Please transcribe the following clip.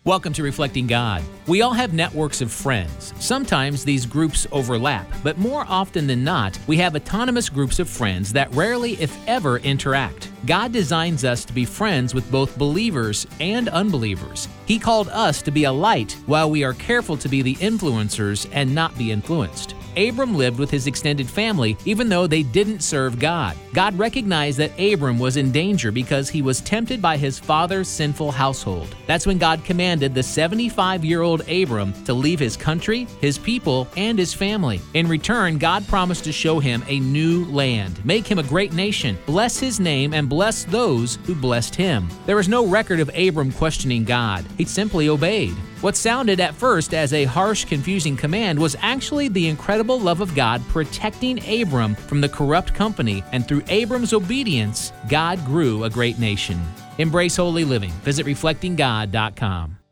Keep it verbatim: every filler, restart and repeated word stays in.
Welcome to Reflecting God. We all have networks of friends. Sometimes these groups overlap, but more often than not, we have autonomous groups of friends that rarely, if ever, interact. God designs us to be friends with both believers and unbelievers. He called us to be a light while we are careful to be the influencers and not be influenced. Abram lived with his extended family even though they didn't serve God. God recognized that Abram was in danger because he was tempted by his father's sinful household. That's when God commanded the seventy-five-year-old Abram to leave his country, his people, and his family. In return, God promised to show him a new land, make him a great nation, bless his name, and bless those who blessed him. There is no record of Abram questioning God. He simply obeyed. What sounded at first as a harsh, confusing command was actually the incredible love of God protecting Abram from the corrupt company, and through Abram's obedience, God grew a great nation. Embrace holy living. Visit reflecting god dot com.